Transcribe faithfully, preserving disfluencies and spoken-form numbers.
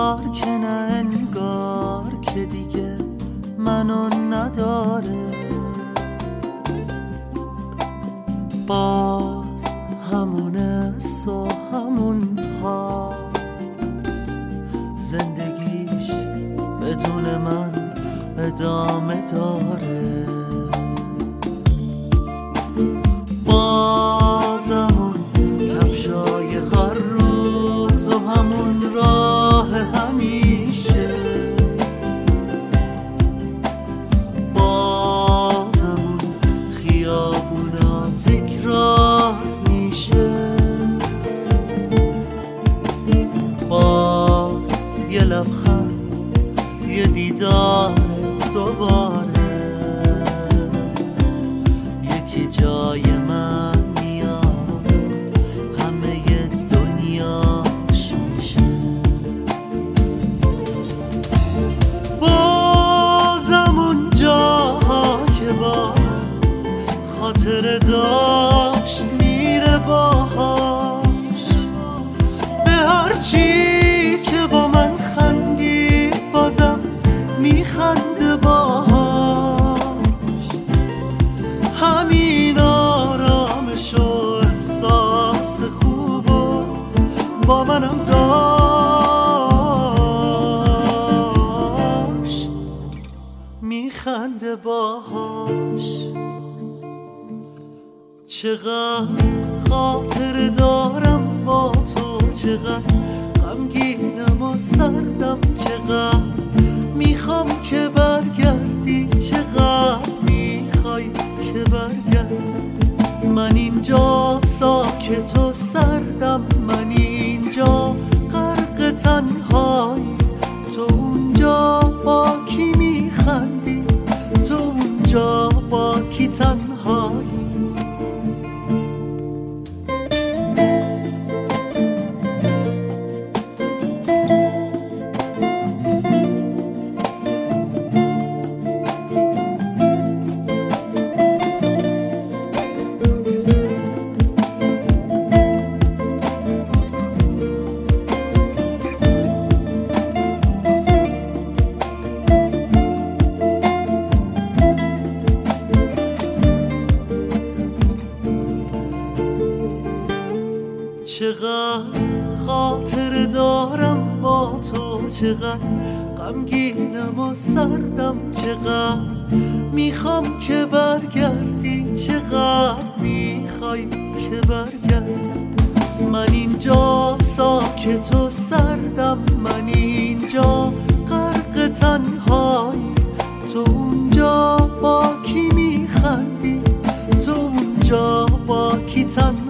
انگار که نه انگار که دیگه منو نداره، باز همون حس و همون حال، زندگیش بدون من ادامه داره. باز همون کفشای هر روز و همون راه همیشه، باز همون خیابونا تکرار میشه، باز یه لبخند یه دیدار دوباره، یکی جای من میاد همه دنیاش میشه. بازم اون جاها که با خاطر داشت میره باهاش، به هرچی که با من خندی بازم میخنده باهاش، همین آرامش و احساس خوب و با منم داشت میخنده باهاش. چقدر خاطر دارم با تو، چقدر غمگینم و سردم، چقدر میخوام که برگردی، چقدر میخوای که برگردم. من اینجا ساکت و سردم، من اینجا غرق تنهایی، تو اونجا با کی میخندی، تو اونجا با کی تنهایی. چقدر خاطر دارم با تو، چقدر غمگینم و سردم، چقدر میخوام که برگردی، چقدر میخوای که برگردم. من اینجا ساکت و سردم، من اینجا غرق تنهایی، تو اونجا با کی میخندی، تو اونجا با کی تنهایی.